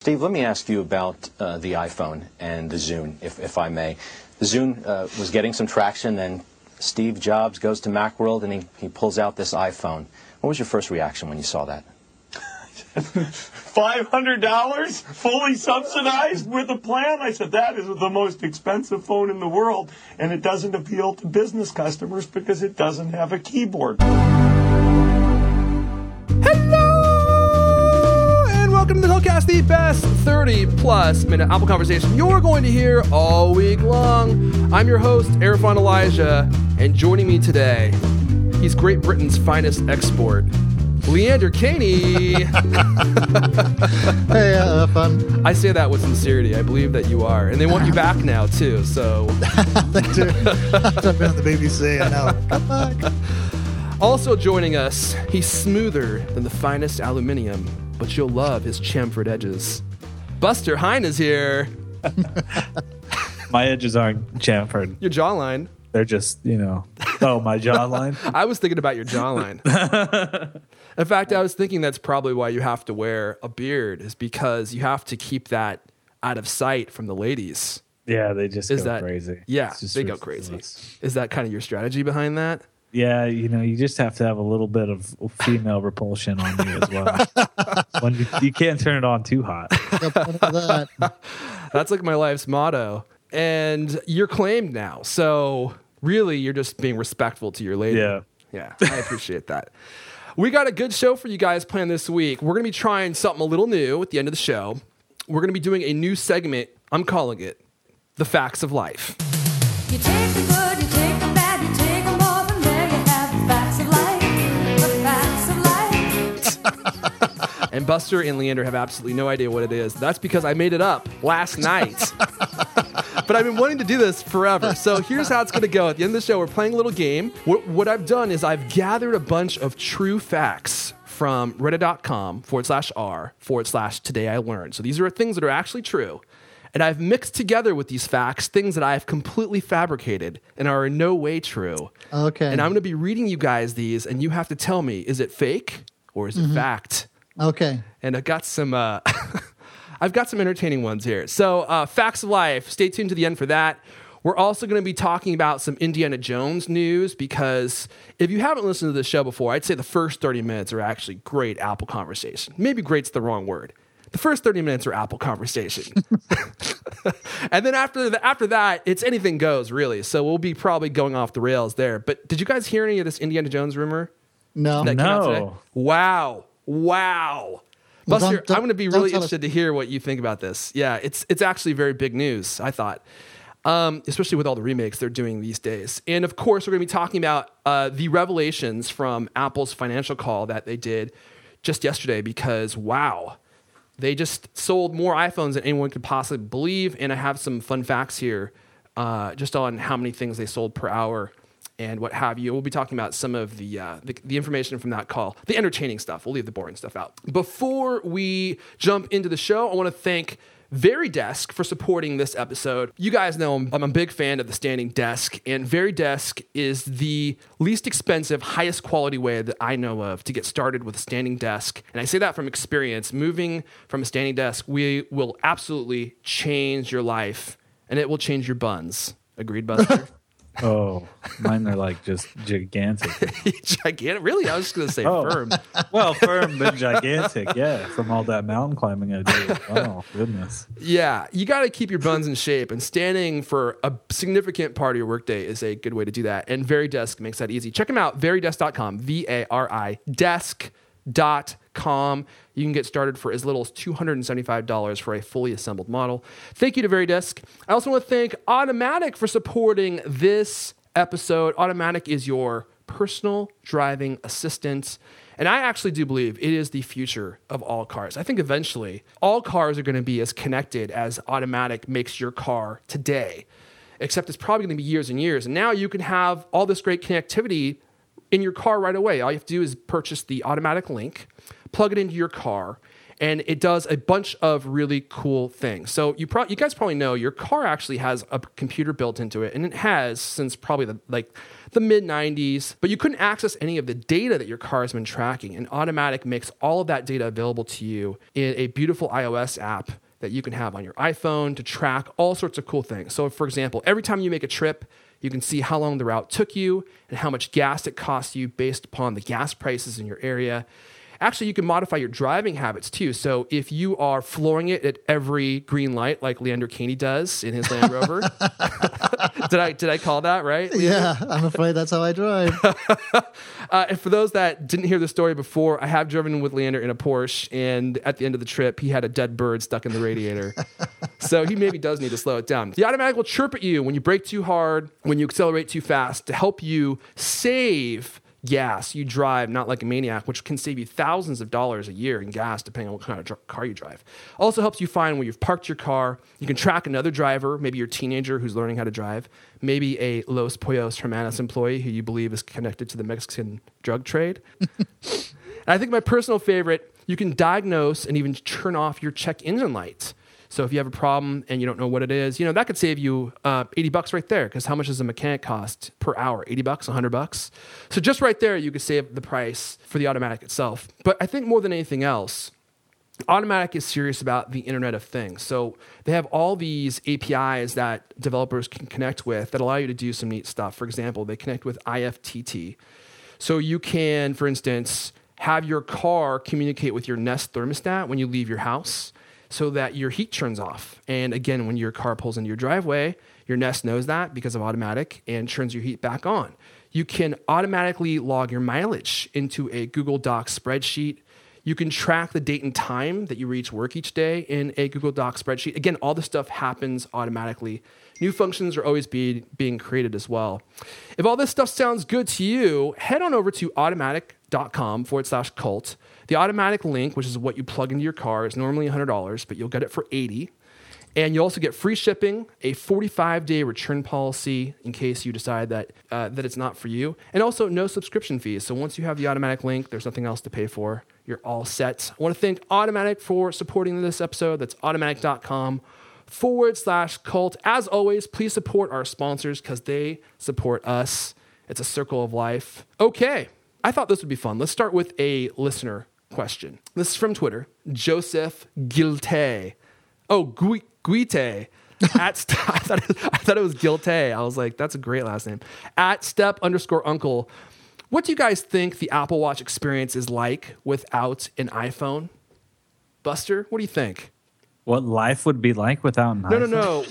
Steve, let me ask you about the iPhone and the Zune, if I may. The Zune was getting some traction, then Steve Jobs goes to Macworld and he pulls out this iPhone. What was your first reaction when you saw that? $500 fully subsidized with a plan? I said, that is the most expensive phone in the world, and it doesn't appeal to business customers because it doesn't have a keyboard. Hello, and welcome to the Hillcast, the best 30-plus minute Apple conversation you're going to hear all week long. I'm your host, Arifan Elijah, and joining me today, he's Great Britain's finest export, Leander Caney. Hey, fun. I say that with sincerity. I believe that you are. And they want you back now, too, so. They do. I've been on the BBC, I know. Come back. Also joining us, he's smoother than the finest aluminium, but you'll love his chamfered edges. Buster Hine is here. My edges aren't chamfered. Your jawline. They're just, my jawline. I was thinking about your jawline. In fact, I was thinking that's probably why you have to wear a beard, is because you have to keep that out of sight from the ladies. Yeah, they just go crazy. Yeah, they go crazy. Is that kind of your strategy behind that? Yeah, you just have to have a little bit of female repulsion on you as well. When you can't turn it on too hot. That's like my life's motto. And you're claimed now, so really you're just being respectful to your lady. Yeah, I appreciate that. We got a good show for you guys planned this week. We're going to be trying something a little new at the end of the show. We're going to be doing a new segment. I'm calling it The Facts of Life. You take the good, you take the bad, you take them all, and there you have the facts of life. The facts of life. And Buster and Leander have absolutely no idea what it is. That's because I made it up last night. But I've been wanting to do this forever. So here's how it's going to go. At the end of the show, we're playing a little game. What I've done is I've gathered a bunch of true facts from reddit.com/r/today I learned. So these are things that are actually true. And I've mixed together with these facts things that I've completely fabricated and are in no way true. Okay. And I'm going to be reading you guys these, and you have to tell me, is it fake or is it fact? Okay. And I've got some... I've got some entertaining ones here. So, Facts of Life, stay tuned to the end for that. We're also going to be talking about some Indiana Jones news, because if you haven't listened to this show before, I'd say the first 30 minutes are actually great Apple conversation. Maybe great's the wrong word. The first 30 minutes are Apple conversation. And then after that, it's anything goes, really. So we'll be probably going off the rails there. But did you guys hear any of this Indiana Jones rumor? No. That came out today? Wow. Well, Buster, I'm going to be really interested to hear what you think about this. Yeah, it's actually very big news, I thought, especially with all the remakes they're doing these days. And of course, we're going to be talking about the revelations from Apple's financial call that they did just yesterday, because, wow, they just sold more iPhones than anyone could possibly believe. And I have some fun facts here just on how many things they sold per hour and what have you. We'll be talking about some of the information from that call, the entertaining stuff. We'll leave the boring stuff out. Before we jump into the show, I want to thank VariDesk for supporting this episode. You guys know I'm a big fan of the standing desk, and VariDesk is the least expensive, highest quality way that I know of to get started with a standing desk. And I say that from experience. Moving from a standing desk will absolutely change your life, and it will change your buns. Agreed, Buster? Oh, mine are like just gigantic. Gigantic? Really? I was just going to say firm. Well, firm but gigantic, yeah, from all that mountain climbing I did. Oh, goodness. Yeah, you got to keep your buns in shape, and standing for a significant part of your workday is a good way to do that. And VariDesk makes that easy. Check them out, varidesk.com, VARI, desk.com. You can get started for as little as $275 for a fully assembled model. Thank you to VariDesk. I also want to thank Automatic for supporting this episode. Automatic is your personal driving assistant. And I actually do believe it is the future of all cars. I think eventually all cars are going to be as connected as Automatic makes your car today, except it's probably going to be years and years. And now you can have all this great connectivity in your car right away. All you have to do is purchase the Automatic Link, plug it into your car, and it does a bunch of really cool things. So you guys probably know your car actually has a computer built into it, and it has since probably the mid 90s, but you couldn't access any of the data that your car has been tracking, and Automatic makes all of that data available to you in a beautiful iOS app that you can have on your iPhone to track all sorts of cool things. So for example, every time you make a trip, you can see how long the route took you and how much gas it cost you based upon the gas prices in your area. Actually, you can modify your driving habits too. So if you are flooring it at every green light, like Leander Caney does in his Land Rover, did I call that right? Yeah, I'm afraid that's how I drive. And for those that didn't hear the story before, I have driven with Leander in a Porsche, and at the end of the trip, he had a dead bird stuck in the radiator. So he maybe does need to slow it down. The Automatic will chirp at you when you brake too hard, when you accelerate too fast, to help you save gas. You drive not like a maniac, which can save you thousands of dollars a year in gas depending on what kind of car you drive. Also helps you find where you've parked your car. You can track another driver, maybe your teenager who's learning how to drive, maybe a Los Pollos Hermanos employee who you believe is connected to the Mexican drug trade. And I think my personal favorite, you can diagnose and even turn off your check engine lights. So if you have a problem and you don't know what it is, that could save you $80 right there, because how much does a mechanic cost per hour? $80, $100? So just right there, you could save the price for the Automatic itself. But I think more than anything else, Automatic is serious about the Internet of Things. So they have all these APIs that developers can connect with that allow you to do some neat stuff. For example, they connect with IFTT. So you can, for instance, have your car communicate with your Nest thermostat when you leave your house, so that your heat turns off. And again, when your car pulls into your driveway, your Nest knows that because of Automatic and turns your heat back on. You can automatically log your mileage into a Google Docs spreadsheet. You can track the date and time that you reach work each day in a Google Docs spreadsheet. Again, all this stuff happens automatically. New functions are always being created as well. If all this stuff sounds good to you, head on over to automatic.com/cult. The Automatic link, which is what you plug into your car, is normally $100, but you'll get it for $80. And you also get free shipping, a 45-day return policy in case you decide that it's not for you, and also no subscription fees. So once you have the Automatic link, there's nothing else to pay for. You're all set. I want to thank Automatic for supporting this episode. That's automatic.com/cult. As always, please support our sponsors because they support us. It's a circle of life. Okay, I thought this would be fun. Let's start with a listener question. This is from Twitter, Joseph Gilte. Oh, Guite. I thought it was Gilte. I was like, that's a great last name. At @step_uncle. What do you guys think the Apple Watch experience is like without an iPhone? Buster, what do you think? What life would be like without an iPhone? No.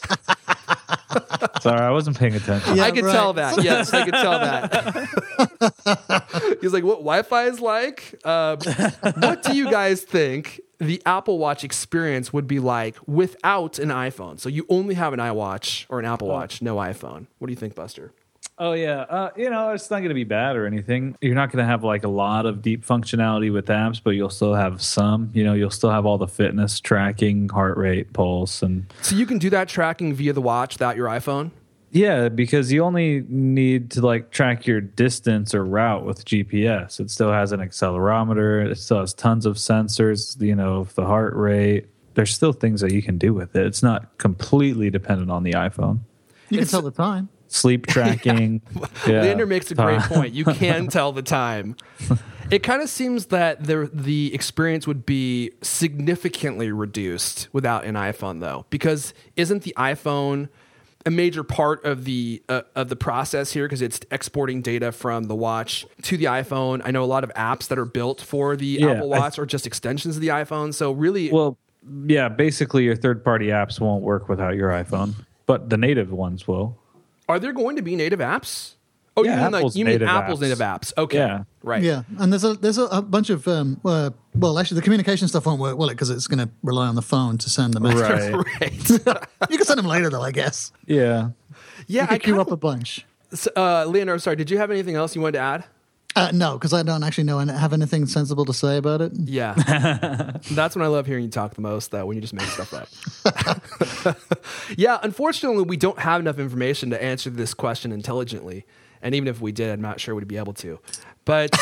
Sorry, I wasn't paying attention. Yeah, I could right. tell that. Yes, I could tell that. He's like, what Wi-Fi is like? What do you guys think the Apple Watch experience would be like without an iPhone? So you only have an iWatch or an Apple Watch, no iPhone. What do you think, Buster? Oh, yeah. It's not going to be bad or anything. You're not going to have like a lot of deep functionality with apps, but you'll still have some. You'll still have all the fitness tracking, heart rate, pulse. So you can do that tracking via the watch without your iPhone? Yeah, because you only need to like track your distance or route with GPS. It still has an accelerometer. It still has tons of sensors, the heart rate. There's still things that you can do with it. It's not completely dependent on the iPhone. You can tell the time. Sleep tracking. Yeah. Leander makes a great point. You can tell the time. It kind of seems that the experience would be significantly reduced without an iPhone, though, because isn't the iPhone a major part of the process here, because it's exporting data from the watch to the iPhone? I know a lot of apps that are built for the Apple Watch are just extensions of the iPhone. So really, well, yeah, basically your third-party apps won't work without your iPhone, but the native ones will. Are there going to be native apps? Oh, Yeah, you mean apps. Apple's native apps? Okay, Yeah. right. Yeah, and there's a bunch of actually the communication stuff won't work, will it? Because it's going to rely on the phone to send the message. Right. Right. You can send them later, though, I guess. Yeah. Yeah, You can queue up a bunch. Leonard, sorry, did you have anything else you wanted to add? No, because I don't actually have anything sensible to say about it. Yeah. That's when I love hearing you talk the most, though, when you just make stuff up. Yeah, unfortunately, we don't have enough information to answer this question intelligently. And even if we did, I'm not sure we'd be able to. But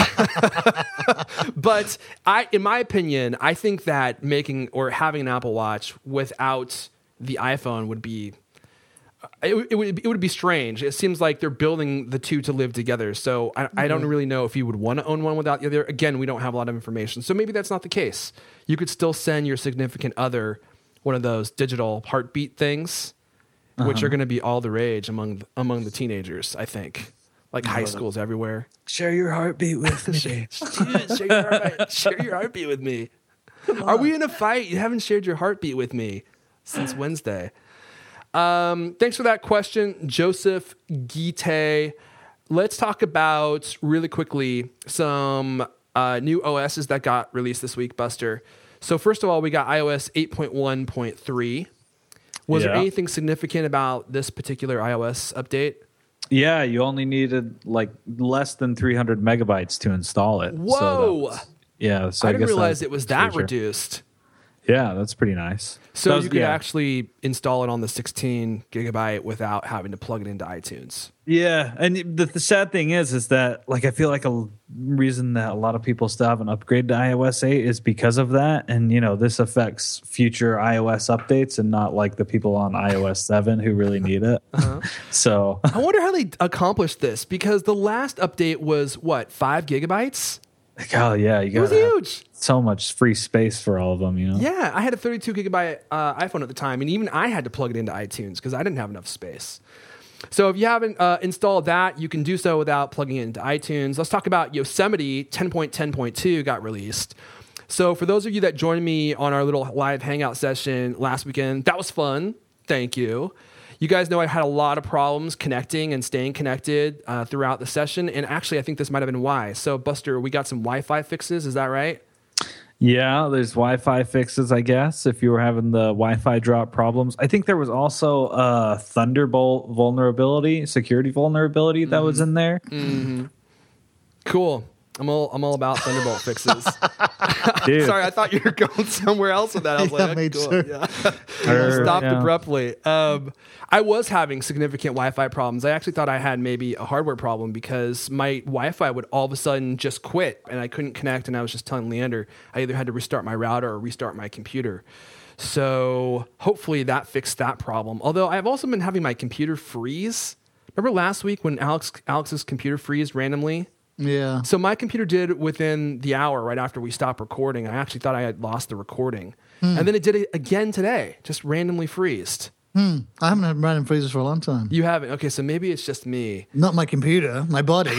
but in my opinion, I think that making or having an Apple Watch without the iPhone would be it would be strange. It seems like they're building the two to live together. So I don't really know if you would want to own one without the other. Again, we don't have a lot of information. So maybe that's not the case. You could still send your significant other one of those digital heartbeat things, which are going to be all the rage among the teenagers, I think. Like high schools everywhere. Share your heartbeat with me. Share your heartbeat with me. Are we in a fight? You haven't shared your heartbeat with me since Wednesday. Thanks for that question, Joseph Gite. Let's talk about really quickly some new OSs that got released this week, Buster. So first of all, we got iOS 8.1.3. Was there anything significant about this particular iOS update? Yeah, you only needed like less than 300 megabytes to install it. Whoa! So I didn't realize it was that reduced. Yeah, that's pretty nice. So you could actually install it on the 16 gigabyte without having to plug it into iTunes. Yeah, and the sad thing is that like I feel like a reason that a lot of people still haven't upgraded to iOS 8 is because of that. And this affects future iOS updates and not like the people on iOS 7 who really need it. So I wonder how they accomplished this, because the last update was 5 gigabytes? Oh yeah, it was huge. So much free space for all of them, Yeah, I had a 32 gigabyte iPhone at the time, and even I had to plug it into iTunes because I didn't have enough space. So if you haven't installed that, you can do so without plugging it into iTunes. Let's talk about Yosemite 10.10.2 got released. So for those of you that joined me on our little live hangout session last weekend, that was fun. Thank you. You guys know I had a lot of problems connecting and staying connected throughout the session. And actually, I think this might have been why. So, Buster, we got some Wi-Fi fixes. Is that right? Yeah, there's Wi-Fi fixes, I guess, if you were having the Wi-Fi drop problems. I think there was also a Thunderbolt vulnerability, security vulnerability that was in there. Mm-hmm. Cool. I'm all about Thunderbolt fixes. Dude. Sorry, I thought you were going somewhere else with that. I was like, me cool. too. Yeah. Stopped abruptly. I was having significant Wi-Fi problems. I actually thought I had maybe a hardware problem because my Wi-Fi would all of a sudden just quit and I couldn't connect. And I was just telling Leander I either had to restart my router or restart my computer. So hopefully that fixed that problem. Although I've also been having my computer freeze. Remember last week when Alex's computer freezed randomly? Yeah. So my computer did within the hour right after we stopped recording. I actually thought I had lost the recording. And then it did it again today, just randomly freezed. I haven't had random freezes for a long time. You haven't? Okay, so maybe it's just me. Not my computer, my body.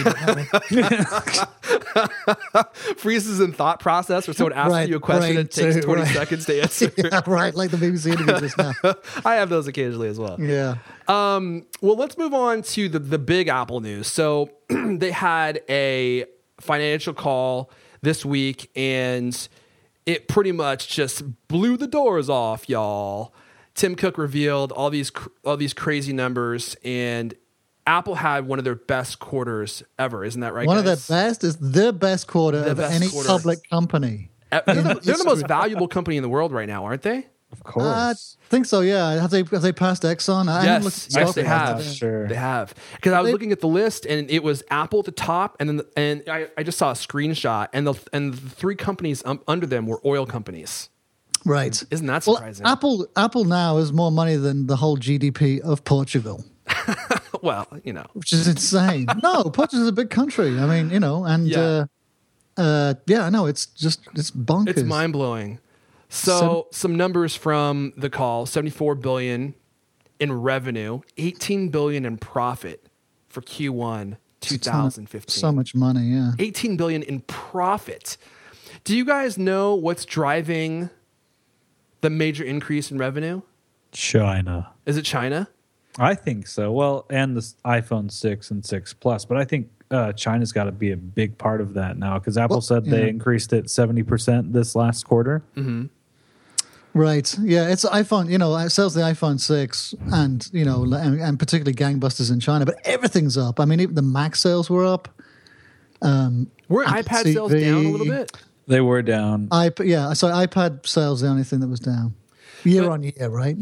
Freezes in thought process, or someone asks Right, you a question and it takes 20 seconds to answer. Yeah, right, like the BBC interview just now. I have those occasionally as well. Yeah. Well, let's move on to the big Apple news. So they had a financial call this week, and it pretty much just blew the doors off, y'all. Tim Cook revealed all these crazy numbers, and Apple had one of their best quarters ever. Isn't that right? One of guys? the best is the best quarter of any public company. They're the most valuable company in the world right now, aren't they? Of course. I think so, yeah. Have they passed Exxon? I haven't looked at Yes, stock they have. today. Sure. They have. Because I was looking at the list, and it was Apple at the top, and I just saw a screenshot, and the three companies under them were oil companies. Right. Isn't that surprising? Well, Apple now has more money than the whole GDP of Portugal, Well, which is insane. No, Portugal's a big country. I mean, and Yeah. no, it's bonkers. it's mind blowing. So some numbers from the call: 74 billion in revenue, 18 billion in profit for Q1 2015. So much money, yeah. 18 billion in profit. Do you guys know what's driving the major increase in revenue? China. Is it China? I think so. Well, and the iPhone 6 and 6 Plus, but I think China's got to be a big part of that now because Apple said they increased it 70% this last quarter. Mm-hmm. Right. Yeah, it's iPhone, it sells the iPhone 6 and, and particularly gangbusters in China, but everything's up. I mean, even the Mac sales were up. Were iPad sales down a little bit? They were down. So iPad sales the only thing that was down year on year, right?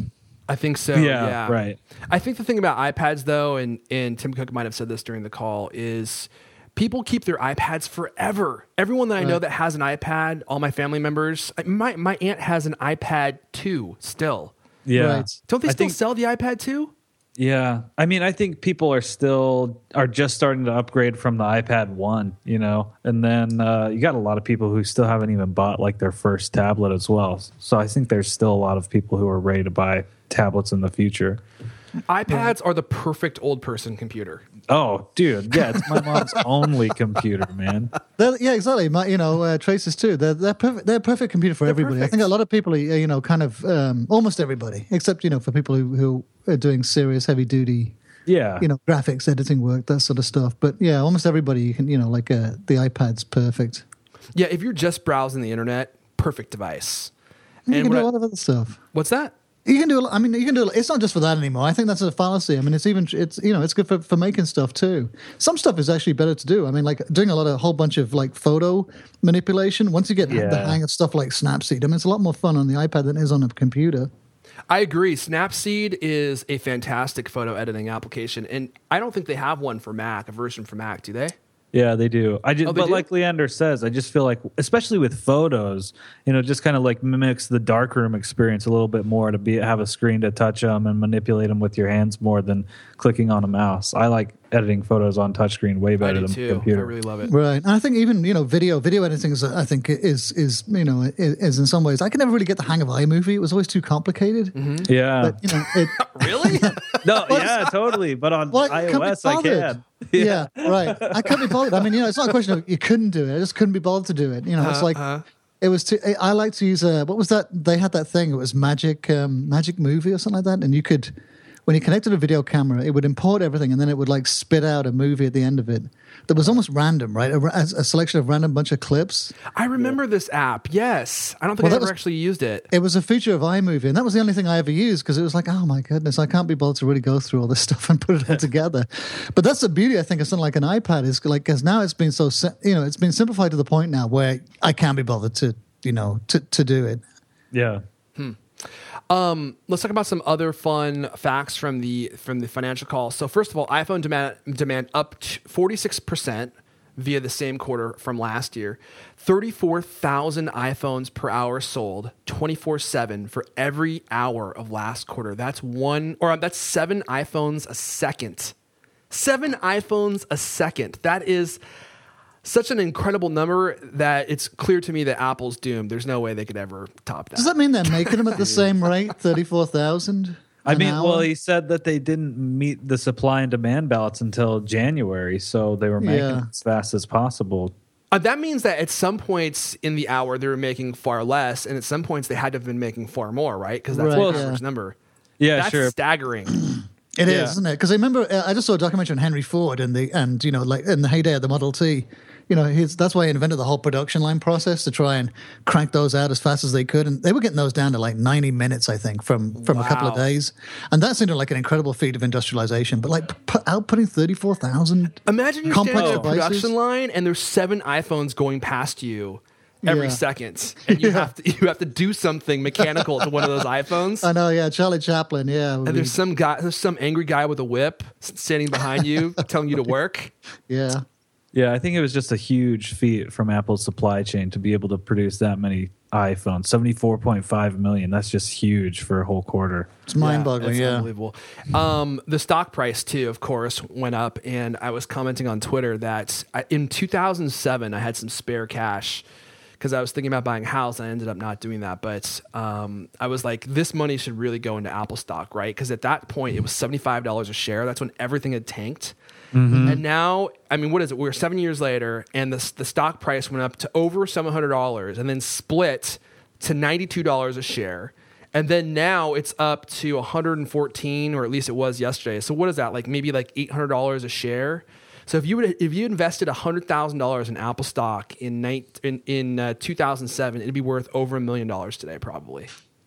I think so. Yeah, right. I think the thing about iPads, though, and Tim Cook might have said this during the call, is people keep their iPads forever. Everyone that I know that has an iPad, all my family members, my aunt has an iPad 2 still. Yeah. Right. Don't they I still think- sell the iPad 2? Yeah. I mean, I think people are just starting to upgrade from the iPad 1, you know, and then you got a lot of people who still haven't even bought like their first tablet as well. So I think there's still a lot of people who are ready to buy tablets in the future. iPads are the perfect old person computer. Oh, dude. Yeah. It's my mom's only computer, man. Yeah, exactly. Traces too. They're perfect. They're a perfect computer for everybody. perfect. I think a lot of people, kind of almost everybody, except for people who are doing serious, heavy duty, Yeah. graphics, editing work, that sort of stuff. But yeah, almost everybody you can, the iPad's perfect. Yeah, if you're just browsing the internet, perfect device. And you can do what a lot of other stuff. what's that? You can do. I mean, you can do. It's not just for that anymore. I think that's a fallacy. I mean, it's good for making stuff too. Some stuff is actually better to do. I mean, like doing a whole bunch of like photo manipulation. Once you get the Yeah. hang of stuff like Snapseed, I mean, it's a lot more fun on the iPad than it is on a computer. I agree. Snapseed is a fantastic photo editing application, and I don't think they have one for Mac, a version for Mac, do they? Yeah, they do. they But do? like Leander says, I just feel like, especially with photos, just kind of like mimics the darkroom experience a little bit more to have a screen to touch them and manipulate them with your hands more than clicking on a mouse. I like editing photos on touchscreen way I better do than too. computer. I really love it. Right, and I think even video editing is I think is in some ways I could never really get the hang of iMovie. It was always too complicated. Yeah. But it, Really? No, yeah, totally. But on Well, I can't be iOS, I bothered. can. Yeah, right. I couldn't be bothered. I mean, it's not a question of you couldn't do it. I just couldn't be bothered to do it. It's like it was. I like to use what was that? They had that thing. It was Magic Movie or something like that, and you could. When you connected a video camera, it would import everything, and then it would like spit out a movie at the end of it. That was almost random, right? A selection of random bunch of clips. I remember this app. Yes. I don't think Well, I that ever was- actually used it. It was a feature of iMovie, and that was the only thing I ever used because it was like, oh my goodness, I can't be bothered to really go through all this stuff and put it all together. But that's the beauty, I think, of something like an iPad is like because now it's been it's been simplified to the point now where I can't be bothered to to do it. Yeah. Let's talk about some other fun facts from the financial call. So first of all, iPhone demand up 46% via the same quarter from last year. 34,000 iPhones per hour sold 24/7 for every hour of last quarter. That's 7 iPhones a second. 7 iPhones a second. That is such an incredible number that it's clear to me that Apple's doomed. There's no way they could ever top that. Does that mean they're making them at the same rate, 34,000? I mean, well, he said that they didn't meet the supply and demand balance until January, so they were making it as fast as possible. That means that at some points in the hour they were making far less, and at some points they had to have been making far more, right? Because that's Right, the yeah. average number. Yeah, That's sure. staggering. It is, Yeah. isn't it? Because I remember I just saw a documentary on Henry Ford like in the heyday of the Model T. That's why he invented the whole production line process to try and crank those out as fast as they could, and they were getting those down to like 90 minutes, I think, from a couple of Wow. days, and that seemed like an incredible feat of industrialization. But like outputting 34,000 Imagine you're complex standing on a devices. production line and there's 7 iPhones going past you every Yeah. second, and you have to do something mechanical to one of those iPhones. I know, yeah, Charlie Chaplin, yeah, And there's some angry guy with a whip standing behind you telling you to work. yeah. Yeah, I think it was just a huge feat from Apple's supply chain to be able to produce that many iPhones. 74.5 million. That's just huge for a whole quarter. It's mind-boggling, it's yeah. unbelievable. The stock price too, of course, went up, and I was commenting on Twitter that in 2007 I had some spare cash because I was thinking about buying a house, and I ended up not doing that. But I was like, this money should really go into Apple stock, right? Because at that point it was $75 a share. That's when everything had tanked. And now, I mean, what is it? We're 7 years later, and the stock price went up to over $700 and then split to $92 a share. And then now it's up to 114, or at least it was yesterday. So what is that? Like maybe like $800 a share. So if you invested $100,000 in Apple stock in 2007, it'd be worth over $1 million today, probably.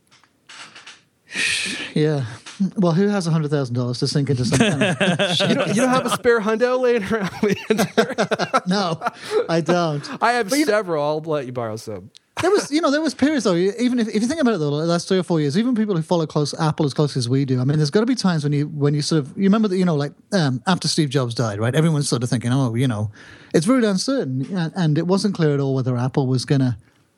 Yeah. Well, who has $100,000 to sink into some kind of You don't have a spare hundo laying around, Leander? No, I don't. I have several. I'll let you borrow some. There was periods though. Even if you think about it, though, the last 3 or 4 years, even people who follow Apple as close as we do. I mean, there's got to be times when you sort of you remember that like after Steve Jobs died, right? Everyone's sort of thinking, it's very uncertain, and it wasn't clear at all whether Apple was going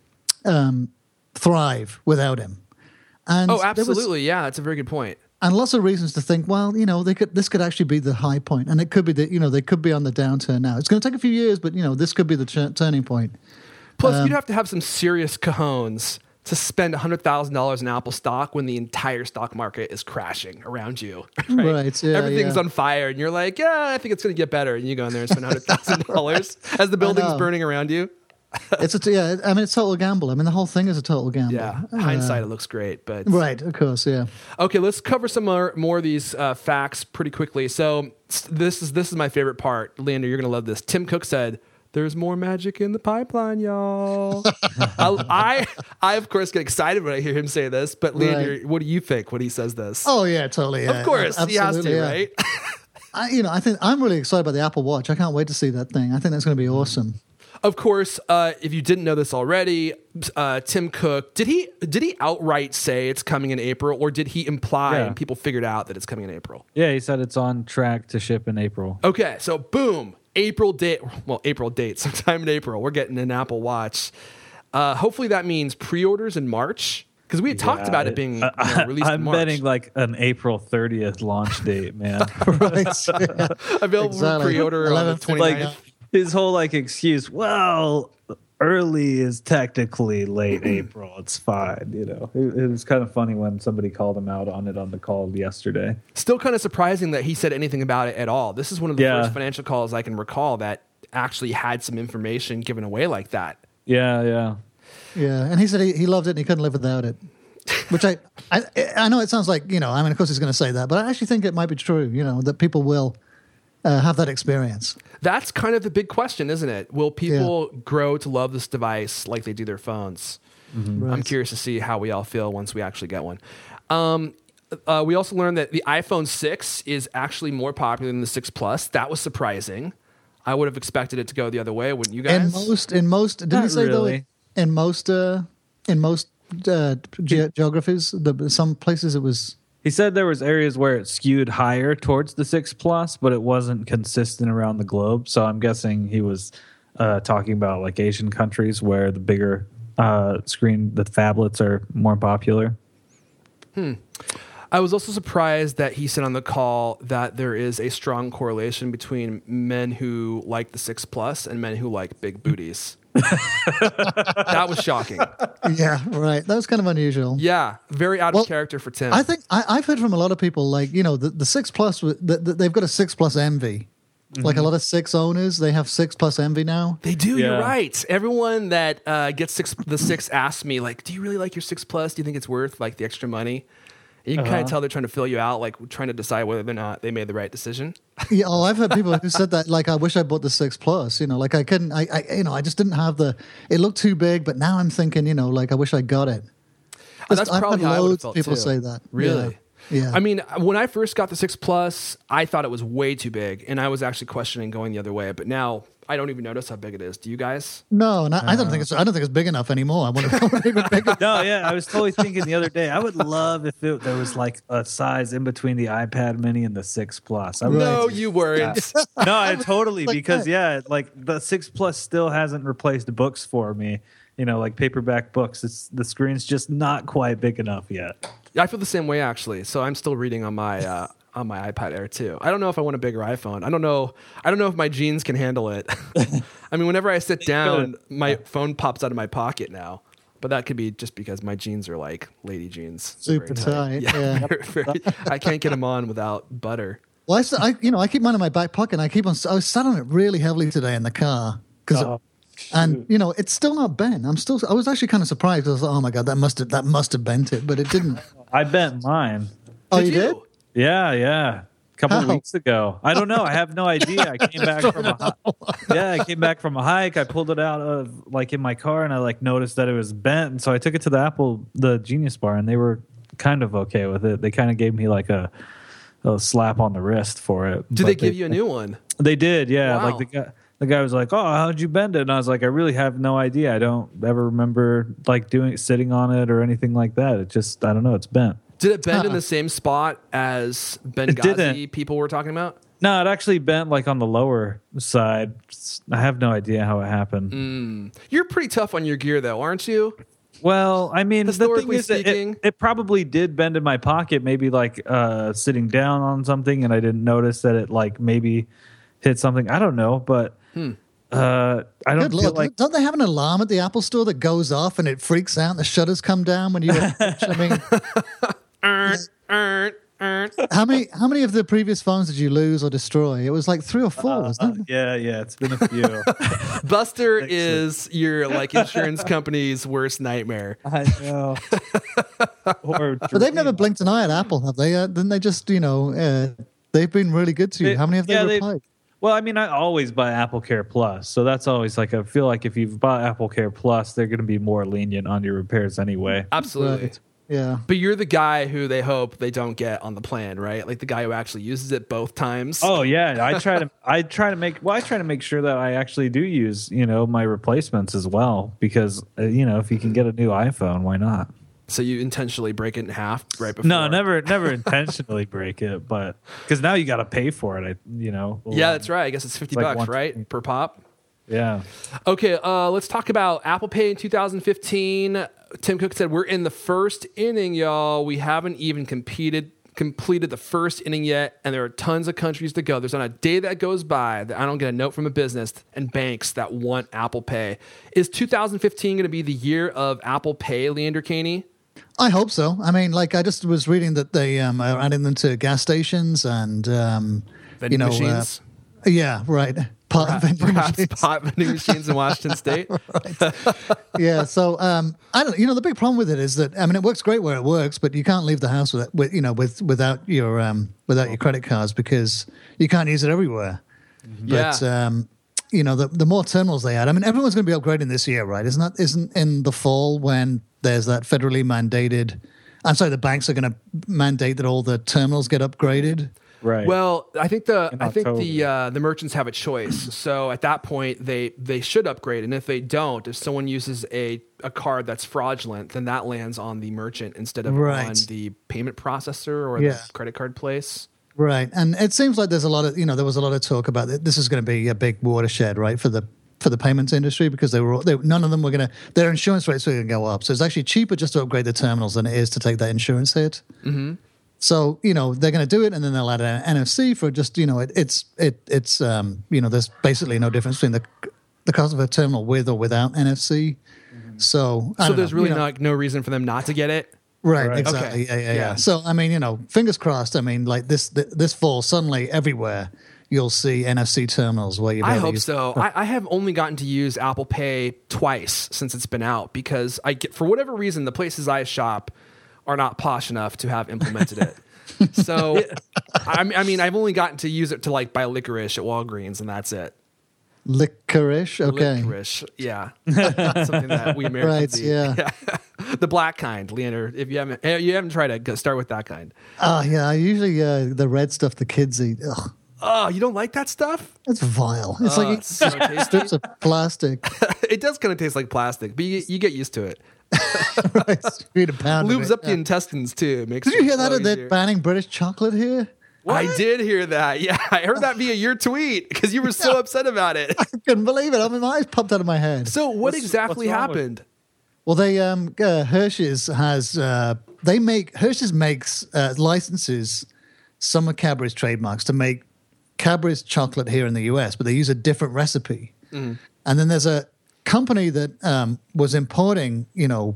to thrive without him. And Oh, absolutely. Yeah, that's a very good point. and lots of reasons to think, well, this could actually be the high point, and it could be that they could be on the downturn now. It's going to take a few years, but this could be the turning point. Plus, you'd have to have some serious cojones to spend $100,000 in Apple stock when the entire stock market is crashing around you. Right, yeah, Everything's yeah. on fire, and you're like, yeah, I think it's going to get better. And you go in there and spend $100,000 as the building's know. burning around you. It's a total gamble. I mean, the whole thing is a total gamble. Yeah, hindsight, it looks great. But Right, of course, yeah. Okay, let's cover some more of these facts pretty quickly. So this is my favorite part. Leander, you're going to love this. Tim Cook said, "There's more magic in the pipeline, y'all." I of course get excited when I hear him say this, but Leander, Right. what do you think when he says this? Oh yeah, totally. Yeah. of course, he has to, Absolutely, yeah. right? I think I'm really excited about the Apple Watch. I can't wait to see that thing. I think that's going to be awesome. Of course, if you didn't know this already, Tim Cook, did he outright say it's coming in April, or did he imply Yeah. and people figured out that it's coming in April? Yeah, he said it's on track to ship in April. Okay, so boom, April date, sometime in April, we're getting an Apple Watch. Hopefully that means pre-orders in March, because we had talked about it being released in I'm March. betting like an April 30th launch date, man. Right. Yeah. Available for Exactly. pre-order on the 11th, 29th. Like his whole excuse, well, early is technically late April. It's fine, It was kind of funny when somebody called him out on it on the call yesterday. Still kind of surprising that he said anything about it at all. This is one of the Yeah. first financial calls I can recall that actually had some information given away like that. Yeah. Yeah, and he said he loved it and he couldn't live without it. Which I know it sounds like, of course he's going to say that, but I actually think it might be true, that people will have that experience. That's kind of the big question, isn't it? Will people grow to love this device like they do their phones? I'm Right. curious to see how we all feel once we actually get one. We also learned that the iPhone 6 is actually more popular than the 6 Plus. That was surprising. I would have expected it to go the other way, wouldn't you guys? In most, didn't he Not say really. though? In most geographies, some places it was. He said there was areas where it skewed higher towards the 6 Plus, but it wasn't consistent around the globe. So I'm guessing he was talking about like Asian countries where the bigger screen, the phablets are more popular. I was also surprised that he said on the call that there is a strong correlation between men who like the 6 Plus and men who like big booties. That was shocking. Yeah, right. That was kind of unusual. Yeah, very out of Well, character for Tim. I think I've heard from a lot of people the 6 Plus, they've got a 6 Plus envy. Like a lot of 6 owners, they have 6 Plus envy now. They do. You're Yeah. right. Everyone that gets the 6 asks me, like, "Do you really like your 6 Plus? Do you think it's worth like the extra money?" And you can kind of tell they're trying to fill you out, like trying to decide whether or not they made the right decision. Yeah, I've heard people who said that. Like, I wish I bought the 6 Plus. Like I couldn't. I just didn't have the. It looked too big, but now I'm thinking, like I wish I got it. That's I've probably had how I would have loads felt of people too. say that. Really? Yeah. I mean, when I first got the 6 Plus, I thought it was way too big, and I was actually questioning going the other way. But now I don't even notice how big it is. Do you guys? No, and I don't think it's big enough anymore. I want to go even bigger. No, yeah, I was totally thinking the other day, I would love if there was like a size in between the iPad Mini and the 6 Plus. I would No, you weren't. No, I totally like because that. like the 6 Plus still hasn't replaced books for me. Like paperback books. The screen's just not quite big enough yet. I feel the same way actually. So I'm still reading on my iPad Air too. I don't know if I want a bigger iPhone. I don't know if my jeans can handle it. I mean, whenever I sit down, my phone pops out of my pocket now. But that could be just because my jeans are like lady jeans. They're Super very tight. Yeah. I can't get them on without butter. Well, I keep mine in my back pocket. And I was sat on it really heavily today in the car and it's still not bent. I was actually kind of surprised because I was like, oh my god, that must have bent it, but it didn't. I bent mine. Oh, you did? Yeah. A couple of How? weeks ago. I don't know. I have no idea. I came back from a hike. I pulled it out of in my car and I noticed that it was bent. And so I took it to the Genius Bar and they were kind of okay with it. They kind of gave me a slap on the wrist for it. Did But they give you a new one? They did, yeah. Wow. the guy was like, "Oh, how'd you bend it?" And I was like, "I really have no idea. I don't ever remember like sitting on it or anything like that. It just, I don't know, it's bent." Did it bend in the same spot as Benghazi didn't. people were talking about? No, it actually bent like on the lower side. I have no idea how it happened. You're pretty tough on your gear, though, aren't you? Well, I mean, the thing Historically is that speaking. it probably did bend in my pocket, maybe like sitting down on something, and I didn't notice that it like maybe hit something. I don't know, but I don't Good feel Lord. like. Don't they have an alarm at the Apple store that goes off and it freaks out and the shutters come down when you I mean, how many of the previous phones did you lose or destroy? It was like 3 or 4, wasn't it? Yeah, it's been a few. Buster is your like insurance company's worst nightmare. I know. But they've never blinked an eye at Apple, have they? Didn't they just, they've been really good to you. How many have they replied? Well, I mean, I always buy Apple Care Plus, so that's always like I feel like if you've bought Apple Care Plus, they're going to be more lenient on your repairs anyway. Absolutely. Right. Yeah. But you're the guy who they hope they don't get on the plan, right? Like the guy who actually uses it both times. Oh yeah, I try to make sure that I actually do use my replacements as well because if you can get a new iPhone, why not? So you intentionally break it in half right before? No, never intentionally break it, but because now you got to pay for it. Yeah, that's right. I guess it's $50, Like right, per pop. Yeah. Okay, let's talk about Apple Pay in 2015. Tim Cook said, we're in the first inning, y'all. We haven't even completed the first inning yet, and there are tons of countries to go. There's not a day that goes by that I don't get a note from a business and banks that want Apple Pay. Is 2015 going to be the year of Apple Pay, Leander Caney? I hope so. I mean, like I just was reading that they are adding them to gas stations and Vending machines? Yeah, right. Perhaps pot vending machines in Washington State. Yeah, so I don't. The big problem with it is that it works great where it works, but you can't leave the house without your credit cards because you can't use it everywhere. But the more terminals they add, everyone's going to be upgrading this year, right? Isn't in the fall when there's that federally mandated. I'm sorry, the banks are going to mandate that all the terminals get upgraded. Right. Well, I think the merchants have a choice. So at that point, they should upgrade, and if they don't, if someone uses a card that's fraudulent, then that lands on the merchant instead of on the payment processor or the credit card place. Right, and it seems like there's a lot of there was a lot of talk about it. This is going to be a big watershed, right, for the payments industry because none of them were going to their insurance rates were going to go up. So it's actually cheaper just to upgrade the terminals than it is to take that insurance hit. Mm-hmm. So they're going to do it, and then they'll add an NFC for just it's there's basically no difference between the cost of a terminal with or without NFC. Mm-hmm. So there's really no reason for them not to get it. Right, exactly. Okay. Yeah. So fingers crossed. Like this fall, suddenly everywhere you'll see NFC terminals where you. I hope so. I have only gotten to use Apple Pay twice since it's been out because for whatever reason the places I shop are not posh enough to have implemented it. So, I've only gotten to use it to like buy licorice at Walgreens, and that's it. Licorice, okay. Licorice, yeah. Something that we Americans eat. Yeah. The black kind, Leander. If you haven't tried it, go start with that kind. Oh yeah, I usually the red stuff the kids eat. Ugh. Oh, you don't like that stuff? It's vile. It's like it's so tasty. strips of plastic. It does kind of taste like plastic, but you get used to it. Right, feed a pound. Lubes up the intestines too. Did you hear that? They're banning British chocolate here. What? I did hear that. Yeah, I heard that via your tweet because you were so upset about it. I couldn't believe it. My eyes popped out of my head. So what exactly happened? Well, they Hershey's has Hershey's makes licenses some of Cadbury's trademarks to make Cadbury's chocolate here in the US, but they use a different recipe. Mm. And then there's a company that was importing,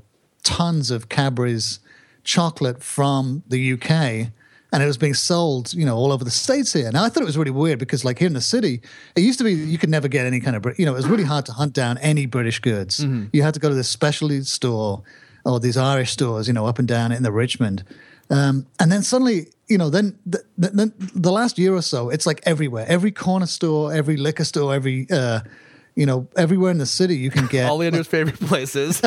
tons of Cadbury's chocolate from the UK, and it was being sold, all over the States here. Now, I thought it was really weird because, like, here in the city, it used to be you could never get any kind of, it was really hard to hunt down any British goods. Mm-hmm. You had to go to this specialty store or these Irish stores, up and down in the Richmond. And then suddenly, then the last year or so, it's like everywhere. Every corner store, every liquor store, every everywhere in the city you can get All Leander's favorite places.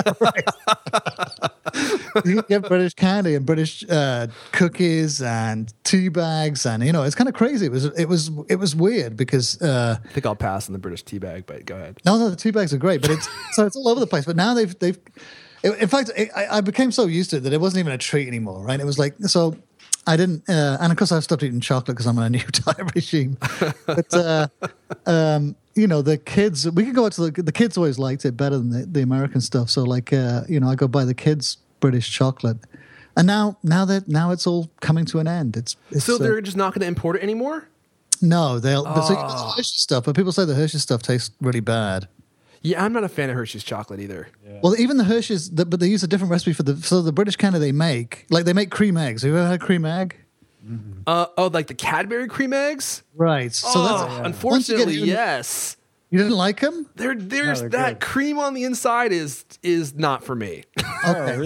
you can get British candy and British cookies and tea bags, and it's kind of crazy. It was weird because I think I'll pass on the British tea bag, but go ahead. no, the tea bags are great, but it's all over the place. But now they've in fact, I became so used to it that it wasn't even a treat anymore, right? It was like, so I didn't, and of course I've stopped eating chocolate because I'm on a new diet regime. But the kids, we could go out to the kids always liked it better than the American stuff. So like, I go buy the kids British chocolate, and now it's all coming to an end. It's So they're just not going to import it anymore? no, so you got the Hershey stuff, but people say the Hershey stuff tastes really bad. Yeah, I'm not a fan of Hershey's chocolate either. Well, even the Hershey's, but they use a different recipe for the British candy they make. Like they make cream eggs. Have you ever had cream egg? Like the Cadbury cream eggs? Right. So that's Unfortunately, yes. You didn't like them? There's that cream on the inside is not for me. Okay.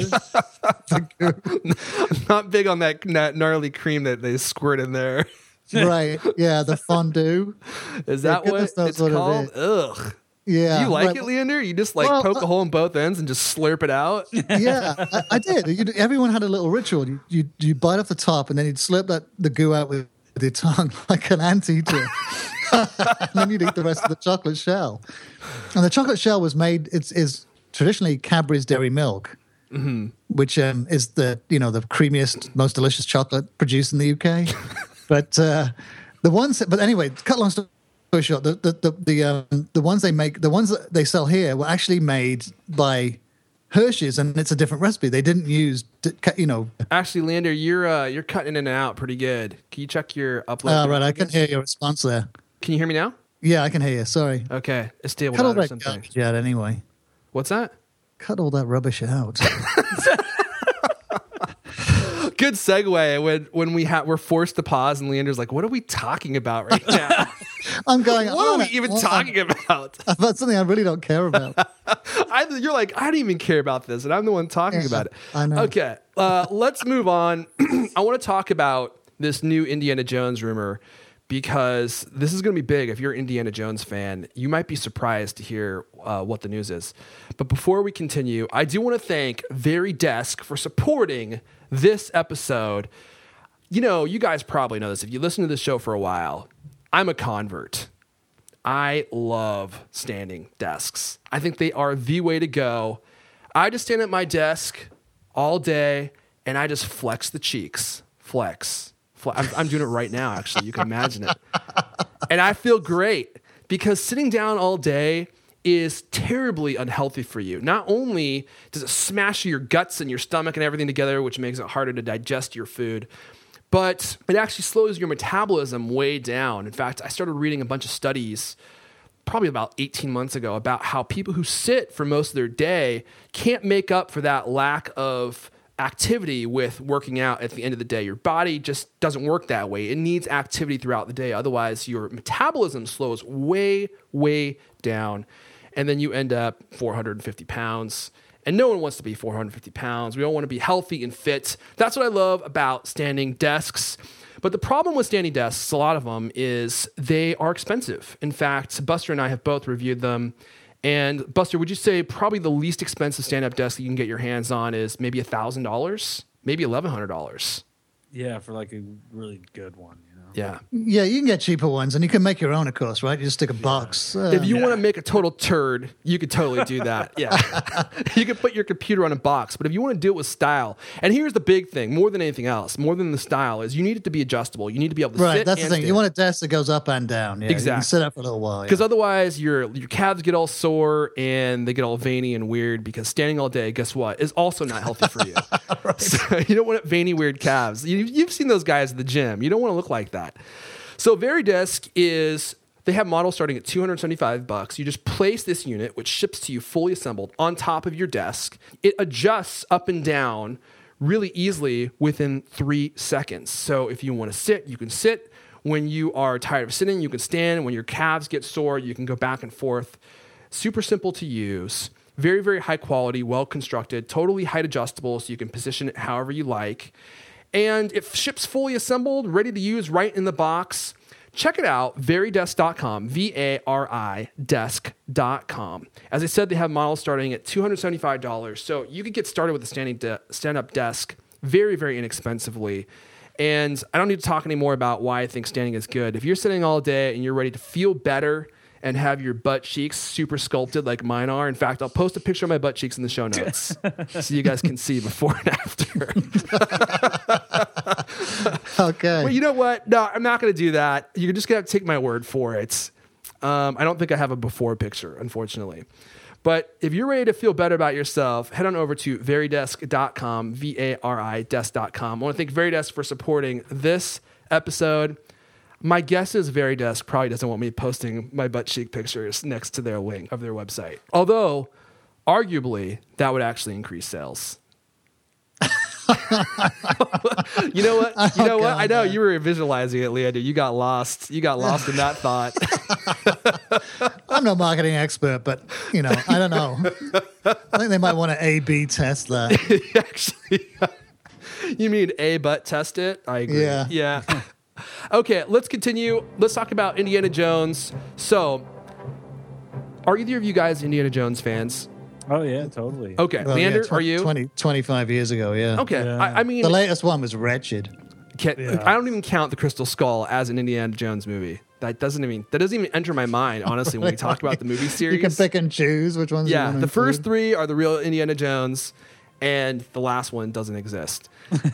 Not big on that gnarly cream that they squirt in there. Right. Yeah, the fondue. Is that what goodness knows it's what it called? is. Ugh. Yeah. Do you like right. it, Leander? You just like Well, poke a hole in both ends and just slurp it out? Yeah, I did. Everyone had a little ritual. You bite off the top and then you'd slurp the goo out with your tongue like an anteater. And then you'd eat the rest of the chocolate shell. And the chocolate shell was made, is traditionally Cadbury's Dairy Milk, which is the creamiest, most delicious chocolate produced in the UK. But anyway, cut long story short, the ones they make, the ones that they sell here were actually made by Hershey's, and it's a different recipe. They didn't use, Actually, Leander, you're cutting in and out pretty good. Can you check your upload? right, I can hear your response there. Can you hear me now? Yeah, I can hear you. Sorry. Okay, it's stable Cut all out or that something. garbage out anyway. What's that? Cut all that rubbish out. Good segue when we're forced to pause and Leander's like, what are we talking about right now? I'm going. What are we even talking about? About something I really don't care about. You're like, I don't even care about this, and I'm the one talking Yeah, about it. I know. Okay, let's move on. I want to talk about this new Indiana Jones rumor because this is going to be big. If you're an Indiana Jones fan, you might be surprised to hear what the news is. But before we continue, I do want to thank Very Desk for supporting this episode. You guys probably know this. If you listen to this show for a while, I'm a convert. I love standing desks. I think they are the way to go. I just stand at my desk all day and I just flex the cheeks. Flex. I'm doing it right now, actually. You can imagine it. And I feel great because sitting down all day is terribly unhealthy for you. Not only does it smash your guts and your stomach and everything together, which makes it harder to digest your food, but it actually slows your metabolism way down. In fact, I started reading a bunch of studies probably about 18 months ago about how people who sit for most of their day can't make up for that lack of activity with working out at the end of the day. Your body just doesn't work that way. It needs activity throughout the day. Otherwise, your metabolism slows way, way down. And then you end up 450 pounds. And no one wants to be 450 pounds. We all want to be healthy and fit. That's what I love about standing desks. But the problem with standing desks, a lot of them, is they are expensive. In fact, Buster and I have both reviewed them. And Buster, would you say probably the least expensive stand-up desk that you can get your hands on is maybe $1,000, maybe $1,100? Yeah, for like a really good one, Yeah. Yeah, you can get cheaper ones, and you can make your own, of course, right? You just stick a box. If you want to make a total turd, you could totally do that. Yeah. You could put your computer on a box, but if you want to do it with style, and here's the big thing, more than anything else, more than the style, is you need it to be adjustable. You need to be able to sit right, that's the and thing. stand. You want a desk that goes up and down. Yeah, Exactly. You can sit up for a little while. Because otherwise, your calves get all sore and they get all veiny and weird. Because standing all day, guess what, is also not healthy for you. So you don't want veiny, weird calves. You've seen those guys at the gym. You don't want to look like that. So VeriDesk they have models starting at $275. You just place this unit, which ships to you fully assembled, on top of your desk. It adjusts up and down really easily within 3 seconds. So if you want to sit, you can sit. When you are tired of sitting, you can stand. When your calves get sore, you can go back and forth. Super simple to use. Very, very high quality, well constructed, totally height adjustable, so you can position it however you like. And it ships fully assembled, ready to use right in the box. check it out, varidesk.com, VARI desk.com. As I said, they have models starting at $275. So you could get started with a stand-up desk very, very inexpensively. And I don't need to talk anymore about why I think standing is good. If you're sitting all day and you're ready to feel better and have your butt cheeks super sculpted like mine are. In fact, I'll post a picture of my butt cheeks in the show notes so you guys can see before and after. Okay. Well, you know what? No, I'm not going to do that. You're just going to have to take my word for it. I don't think I have a before picture, unfortunately. But if you're ready to feel better about yourself, head on over to varidesk.com, VARI desk.com. I want to thank Varidesk for supporting this episode. My guess is Varidesk probably doesn't want me posting my butt cheek pictures next to their link of their website. Although, arguably, that would actually increase sales. You know what? I know you were visualizing it, Leander. You got lost. You got lost in that thought. I'm no marketing expert, but I don't know. I think they might want to A/B test that. Actually, you mean A butt test it? I agree. Yeah. Okay, let's continue. Let's talk about Indiana Jones. So, are either of you guys Indiana Jones fans? Oh yeah, totally. Okay, Well, Leander, yeah, are you? 25 years ago, yeah. Okay, Yeah. I mean, The latest one was wretched. I don't even count the Crystal Skull as an Indiana Jones movie. That doesn't even enter my mind, honestly, when we talk about the movie series. You can pick and choose which ones you Yeah, want to the first include. 3 are the real Indiana Jones, and the last one doesn't exist.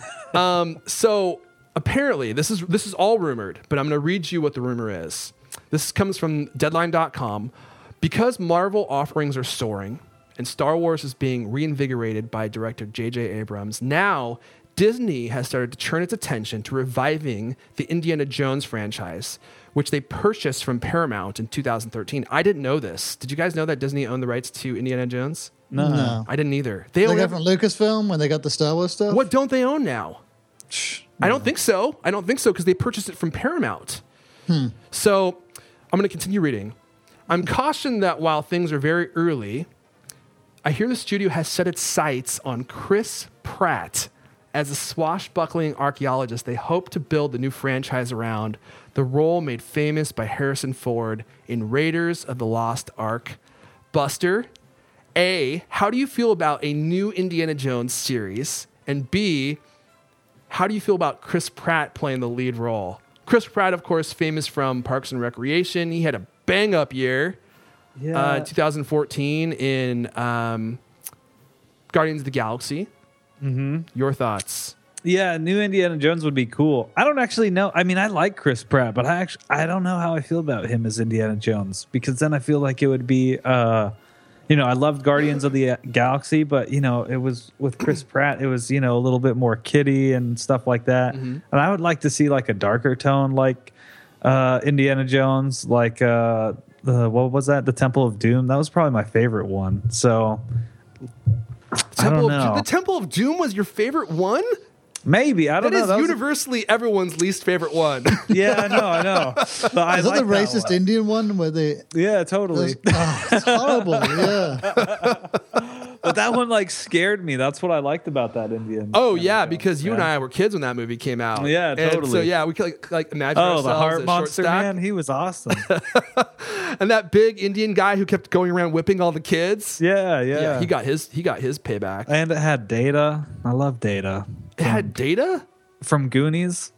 So apparently, this is all rumored, but I'm going to read you what the rumor is. This comes from Deadline.com. Because Marvel offerings are soaring, and Star Wars is being reinvigorated by director J.J. Abrams, now Disney has started to turn its attention to reviving the Indiana Jones franchise, which they purchased from Paramount in 2013. I didn't know this. Did you guys know that Disney owned the rights to Indiana Jones? No. I didn't either. They own got every- from Lucasfilm when they got the Star Wars stuff? What don't they own now? I don't think so. Because they purchased it from Paramount. So I'm going to continue reading. I'm cautioned that while things are very early, I hear the studio has set its sights on Chris Pratt as a swashbuckling archaeologist they hope to build the new franchise around, the role made famous by Harrison Ford in Raiders of the Lost Ark. Buster, A, how do you feel about a new Indiana Jones series? And B, how do you feel about Chris Pratt playing the lead role? Chris Pratt, of course, famous from Parks and Recreation. He had a bang-up year. Yeah. 2014 in Guardians of the Galaxy. Mm-hmm. Your thoughts? Yeah, new Indiana Jones would be cool. I don't actually know. I mean, I like Chris Pratt, but I don't know how I feel about him as Indiana Jones, because then I feel like it would be, I loved Guardians of the Galaxy, but it was with Chris Pratt. It was a little bit more kiddie and stuff like that. Mm-hmm. And I would like to see like a darker tone, like Indiana Jones, like what was that? The Temple of Doom. That was probably my favorite one. So I don't know. The Temple of Doom was your favorite one? Maybe. I don't know. That is universally everyone's least favorite one. Yeah, I know. But I Is that like the racist one. Indian one where they... Yeah, totally. It's horrible, yeah. But that one like scared me. That's what I liked about that Indian. Oh yeah, because you and I were kids when that movie came out. Yeah, And totally. so yeah, we could like imagine ourselves the heart as monster, Short Stack. man. He was awesome. And that big Indian guy who kept going around whipping all the kids. Yeah. He got his payback. And it had Data. I love Data. It had Data? From Goonies.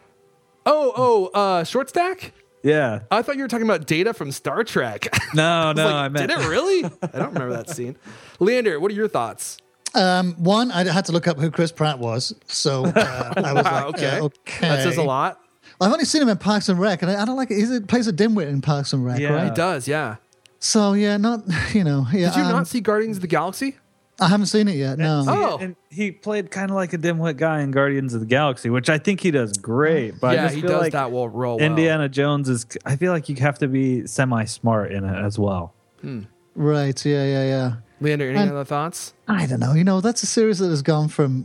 Short Stack? Yeah. I thought you were talking about Data from Star Trek. No, Like, I meant. did it really? I don't remember that scene. Leander, what are your thoughts? One, I had to look up who Chris Pratt was, so I was Wow, like, okay. okay. That says a lot. I've only seen him in Parks and Rec, and I don't like it. He plays a dimwit in Parks and Rec, Yeah. right? He does, yeah. So yeah, not yeah. Did you not see Guardians of the Galaxy? I haven't seen it yet. No. Oh. And he played kind of like a dimwit guy in Guardians of the Galaxy, which I think he does great. But I Yeah, just he feel does like that role well. Indiana Jones is. I feel like you have to be semi-smart in it as well. Right. Yeah. Leander, any And- other thoughts? I don't know. That's a series that has gone from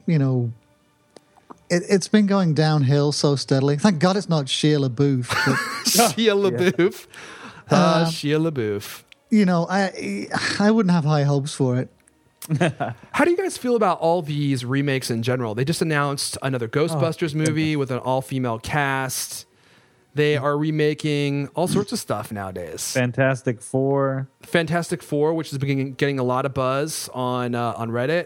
it's been going downhill so steadily. Thank God it's not Shia LaBeouf. But, Shia LaBeouf. Shia LaBeouf. I wouldn't have high hopes for it. How do you guys feel about all these remakes in general? They just announced another Ghostbusters movie with an all-female cast. They are remaking all sorts of stuff nowadays. Fantastic Four. Fantastic Four, which has been getting a lot of buzz on Reddit.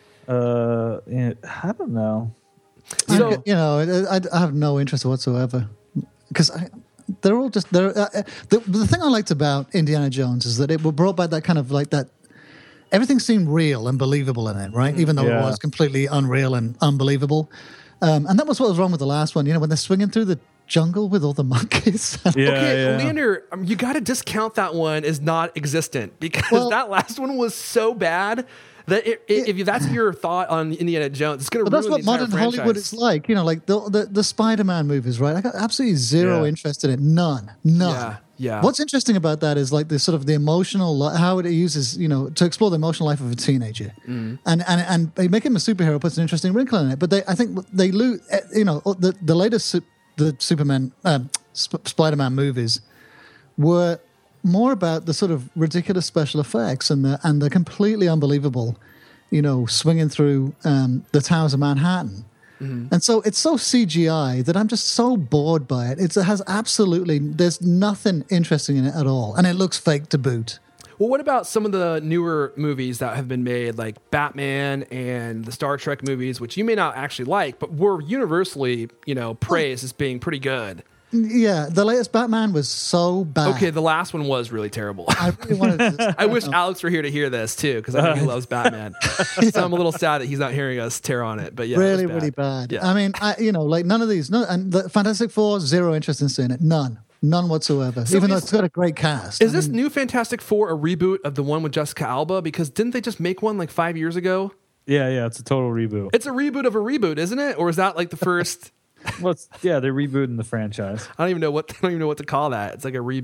Yeah, I don't know. So, I have no interest whatsoever because they're all just the thing I liked about Indiana Jones is that it brought back that kind of like that everything seemed real and believable in it, right? Even though it was completely unreal and unbelievable. And that was what was wrong with the last one. When they're swinging through the jungle with all the monkeys. Okay, Leander, you got to discount that one as not existent because that last one was so bad that if that's your thought on Indiana Jones, it's going to ruin that's what the entire modern franchise. Hollywood is like. Like the Spider-Man movies, right? I got absolutely zero interest in it. None. Yeah. What's interesting about that is like the sort of the emotional, how it uses, to explore the emotional life of a teenager, and they make him a superhero puts an interesting wrinkle in it. But I think they lose, the latest the Superman, Spider-Man movies were more about the sort of ridiculous special effects and the completely unbelievable, swinging through the towers of Manhattan. And so it's so CGI that I'm just so bored by it. It has there's nothing interesting in it at all. And it looks fake to boot. Well, what about some of the newer movies that have been made, like Batman and the Star Trek movies, which you may not actually like, but were universally, praised as being pretty good? Yeah, the latest Batman was so bad. Okay, the last one was really terrible. I really wanted to. I wish Alex were here to hear this too, because I know he loves Batman. So I'm a little sad that he's not hearing us tear on it. But yeah, really, it was really bad. Yeah. I mean, like none of these. No, and the Fantastic Four, zero interest in seeing it. None whatsoever. So even though it's got a great cast. Is this new Fantastic Four a reboot of the one with Jessica Alba? Because didn't they just make one like 5 years ago? Yeah, it's a total reboot. It's a reboot of a reboot, isn't it? Or is that like the first? Well, they're rebooting the franchise. I don't even know what to call that. It's like a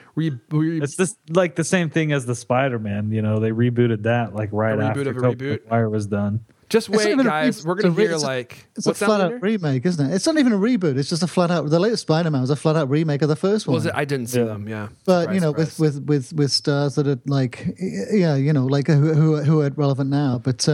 It's just like the same thing as the Spider-Man. They rebooted that like right A reboot after of a Tobey reboot? Maguire was done. Just It's not wait, even a guys. reboot, We're gonna hear it's a- like It's a what's that, flat Leander? out remake, isn't it? It's not even a reboot. It's just a flat out. The latest Spider-Man was a flat out remake of the first one. Was it? I didn't see them. Yeah, But Surprise, surprise. with stars that are like like who are relevant now. But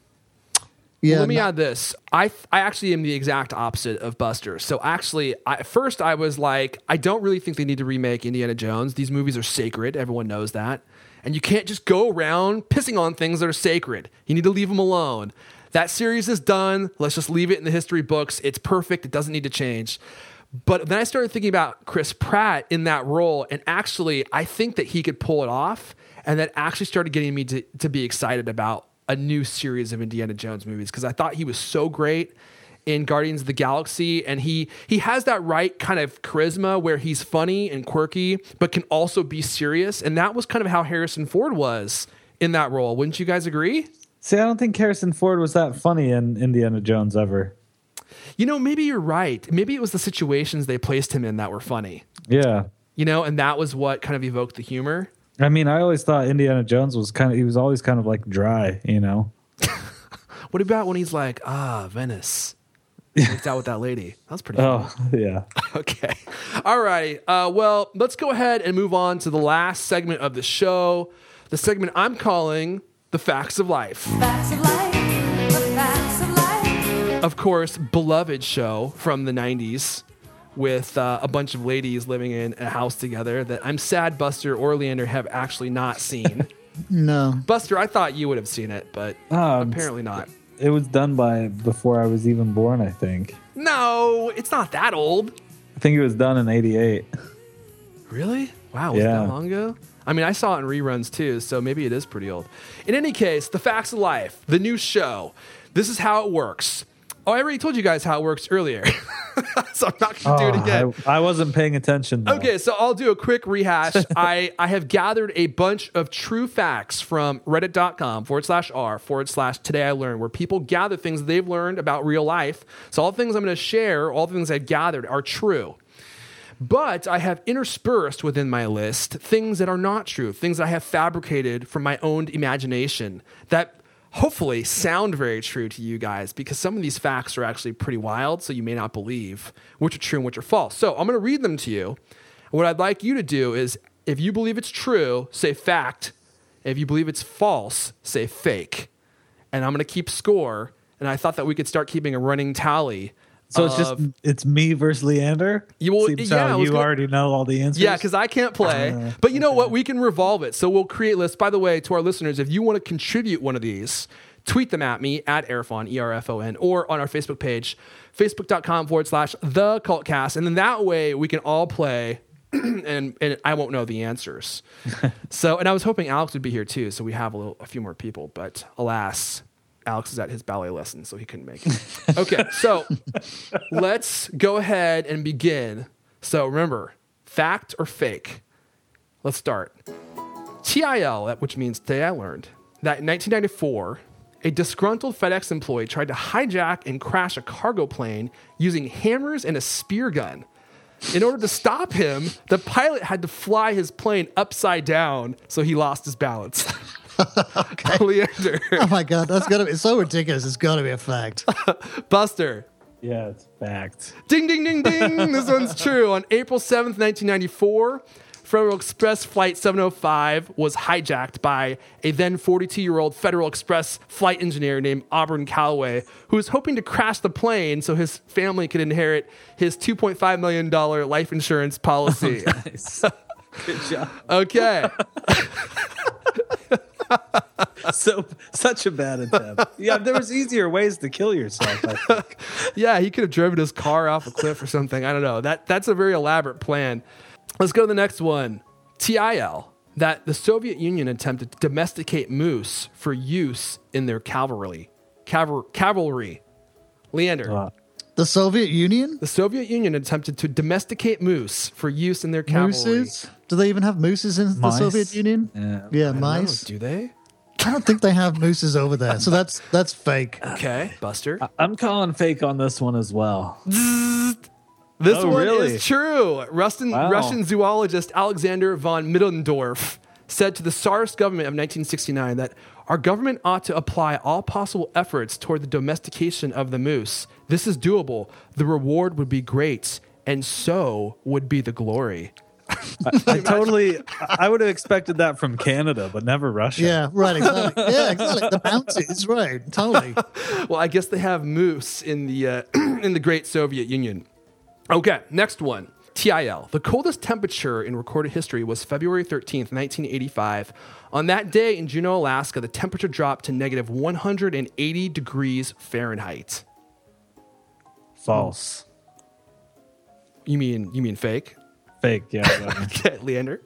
Well, let me add this. I actually am the exact opposite of Buster. So actually, at first I was like, I don't really think they need to remake Indiana Jones. These movies are sacred. Everyone knows that. And you can't just go around pissing on things that are sacred. You need to leave them alone. That series is done. Let's just leave it in the history books. It's perfect. It doesn't need to change. But then I started thinking about Chris Pratt in that role. And actually, I think that he could pull it off. And that actually started getting me to be excited about a new series of Indiana Jones movies because I thought he was so great in Guardians of the Galaxy, and he has that right kind of charisma where he's funny and quirky but can also be serious, and that was kind of how Harrison Ford was in that role. Wouldn't you guys agree? See, I don't think Harrison Ford was that funny in Indiana Jones ever. Maybe you're right. Maybe it was the situations they placed him in that were funny. Yeah. And that was what kind of evoked the humor. I mean, I always thought Indiana Jones was he was always kind of like dry, What about when he's like, Venice? He's out with that lady. That was pretty funny. Oh, yeah. Okay. All right. Well, let's go ahead and move on to the last segment of the show. The segment I'm calling The Facts of Life. Facts of life, the facts of life. Of course, beloved show from the 90s with a bunch of ladies living in a house together that I'm sad Buster or Leander have actually not seen. No. Buster, I thought you would have seen it, but apparently not. It was done before I was even born, I think. No, it's not that old. I think it was done in 88. Really? Wow, was it that long ago? I mean, I saw it in reruns too, so maybe it is pretty old. In any case, The Facts of Life, the new show. This is how it works. Oh, I already told you guys how it works earlier, so I'm not going to do it again. I wasn't paying attention, though. Okay, so I'll do a quick rehash. I have gathered a bunch of true facts from reddit.com/r/today I learned, where people gather things they've learned about real life. So all the things I'm going to share, all the things I've gathered are true. But I have interspersed within my list things that are not true, things that I have fabricated from my own imagination that hopefully sound very true to you guys, because some of these facts are actually pretty wild, so you may not believe which are true and which are false. So I'm going to read them to you. What I'd like you to do is, if you believe it's true, say fact. If you believe it's false, say fake. And I'm going to keep score, and I thought that we could start keeping a running tally So it's me versus Leander. Seems how you already know all the answers. Yeah, because I can't play. But you know what? We can revolve it. So we'll create lists. By the way, to our listeners, if you want to contribute one of these, tweet them at me at Erfon, ERFON, or on our Facebook page, facebook.com/The Cultcast. And then that way we can all play and I won't know the answers. And I was hoping Alex would be here too. So we have a few more people. But alas, Alex is at his ballet lesson, so he couldn't make it. Okay, so let's go ahead and begin. So remember, fact or fake? Let's start. TIL, which means today I learned, that in 1994, a disgruntled FedEx employee tried to hijack and crash a cargo plane using hammers and a spear gun. In order to stop him, the pilot had to fly his plane upside down, so he lost his balance. Okay. Leander. Oh my God, that's gotta be, it's so ridiculous. It's gotta be a fact. Buster. Yeah, it's fact. Ding, ding, ding, ding. This one's true. On April 7th, 1994, Federal Express Flight 705 was hijacked by a then 42-year-old Federal Express flight engineer named Auburn Calloway, who was hoping to crash the plane so his family could inherit his $2.5 million life insurance policy. Nice. Good job. Okay. So such a bad attempt. Yeah, there was easier ways to kill yourself, I think. Yeah, he could have driven his car off a cliff or something. I don't know. That's a very elaborate plan. Let's go to the next one. TIL, that the Soviet Union attempted to domesticate moose for use in their cavalry. Leander. The Soviet Union? The Soviet Union attempted to domesticate moose for use in their cavalry. Mooses? Do they even have mooses in the Mice? Soviet Union? Yeah, mice. Do they? I don't think they have mooses over there. So that's fake. Okay, Buster. I'm calling fake on this one as well. This Oh, one really? is true. Russian zoologist Alexander von Middendorf said to the Tsarist government of 1969 that our government ought to apply all possible efforts toward the domestication of the moose. This is doable. The reward would be great, and so would be the glory. I would have expected that from Canada, but never Russia. Yeah, right, exactly. Yeah, exactly. The bounties, right. Totally. Well, I guess they have moose in the in the Great Soviet Union. Okay, next one. TIL. The coldest temperature in recorded history was February 13th, 1985. On that day in Juneau, Alaska, the temperature dropped to negative 180 degrees Fahrenheit. False. You mean fake? Fake, yeah. Okay, Leander.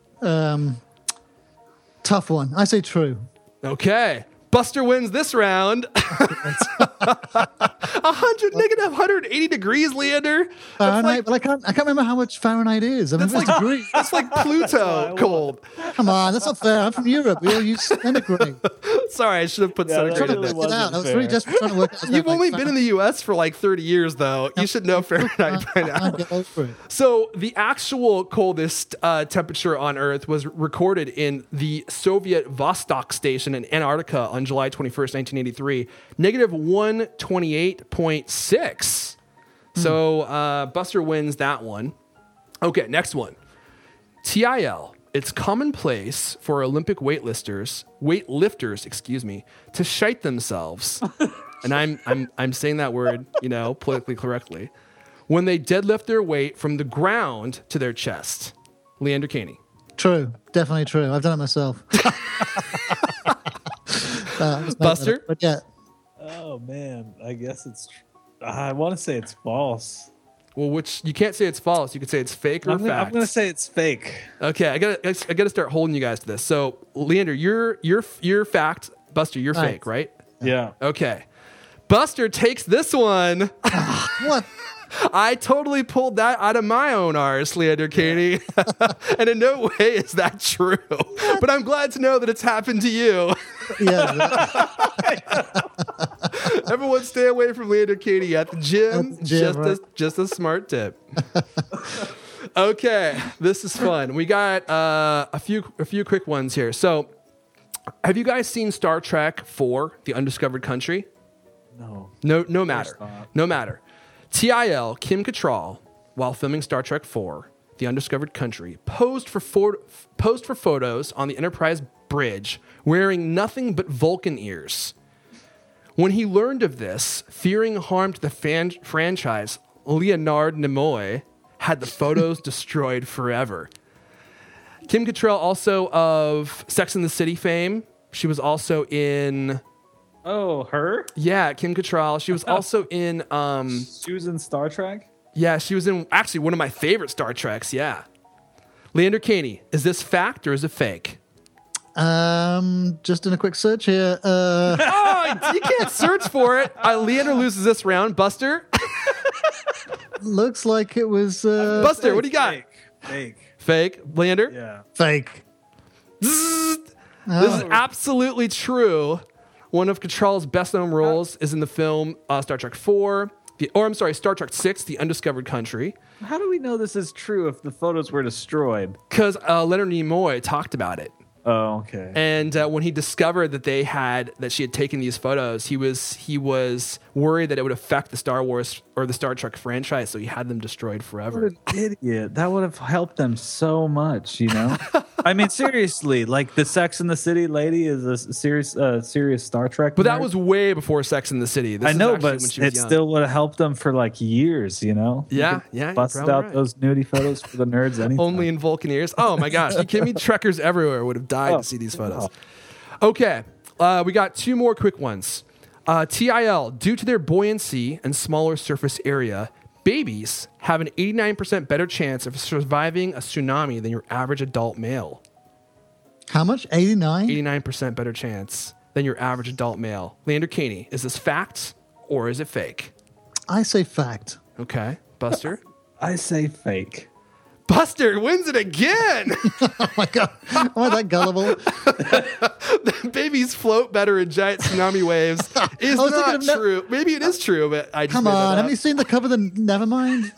Tough one. I say true. Okay. Buster wins this round. Negative 180 degrees, Leander. Fahrenheit, but I can't remember how much Fahrenheit is. I mean, it's degrees. That's like Pluto cold. Come on, that's not fair. I'm from Europe. We all use centigrade. Sorry, I should have put centigrade Trying to in there. work it out. I was really just trying to work it out. You've only been in the U.S. for like 30 years, though. You should know Fahrenheit by now. I'll get over it. So the actual coldest temperature on Earth was recorded in the Soviet Vostok station in Antarctica on July 21st, 1983, negative 128.6. So Buster wins that one. Okay, next one. TIL. It's commonplace for Olympic weightlifters, to shite themselves. And I'm saying that word, politically correctly. When they deadlift their weight from the ground to their chest. Leander Caney. True. Definitely true. I've done it myself. Buster? But yeah. Oh, man. I guess it's... I want to say it's false. Well, which you can't say it's false. You could say it's fake or fact. I'm going to say it's fake. Okay, I gotta start holding you guys to this. So, Leander, you're fact. Buster, you're fake, right? Yeah. Okay. Buster takes this one. What? I totally pulled that out of my own arse, Leander Caney. And in no way is that true. But I'm glad to know that it's happened to you. Yeah. Everyone stay away from Leander Caney at the gym. At the gym, Just a smart tip. Okay, this is fun. We got a few quick ones here. So, have you guys seen Star Trek IV: The Undiscovered Country? No. No matter. No matter. TIL, Kim Cattrall, while filming Star Trek IV: The Undiscovered Country, posed for photos on the Enterprise bridge wearing nothing but Vulcan ears. When he learned of this, fearing harm to the franchise, Leonard Nimoy had the photos destroyed forever. Kim Cattrall, also of Sex and the City fame. She was also in... Oh, her? Yeah, Kim Cattrall. She was also in... She was in Star Trek? Yeah, she was in actually one of my favorite Star Treks, yeah. Leander Caney, is this fact or is it fake? Just in a quick search here. Oh, you can't search for it. Leander loses this round. Buster? Looks like it was Buster, what do you got? Fake. Fake. Leander? Yeah. fake. This is absolutely true. One of Cattrall's best-known roles is in the film Star Trek 4, Star Trek 6, The Undiscovered Country. How do we know this is true if the photos were destroyed? Because Leonard Nimoy talked about it. Oh, okay. And when he discovered that she had taken these photos, he was worried that it would affect the Star Wars or the Star Trek franchise, so he had them destroyed forever. What an idiot. That would have helped them so much, you know? I mean, seriously, like the Sex and the City lady is a serious Star Trek But that nerd. was way before Sex and the City. This I is know, actually but when she was it young. still would have helped them for like years, you know? Yeah, You yeah, could you're Bust probably out right. those nudie photos for the nerds anytime. Only in Vulcaneers. Oh my gosh. You kidding me? Trekkers everywhere would have died to see these photos. Okay. We got two more quick ones. TIL, due to their buoyancy and smaller surface area, babies have an 89% better chance of surviving a tsunami than your average adult male. How much? 89? 89% better chance than your average adult male. Leander Caney, is this fact or is it fake? I say fact. Okay. Buster? I say fake. Buster wins it again. Oh my God. Am I that gullible? Babies float better in giant tsunami waves is I was not thinking of true. Maybe it is true, but I just Come made that on. up. Haven't you seen the cover of the Nevermind?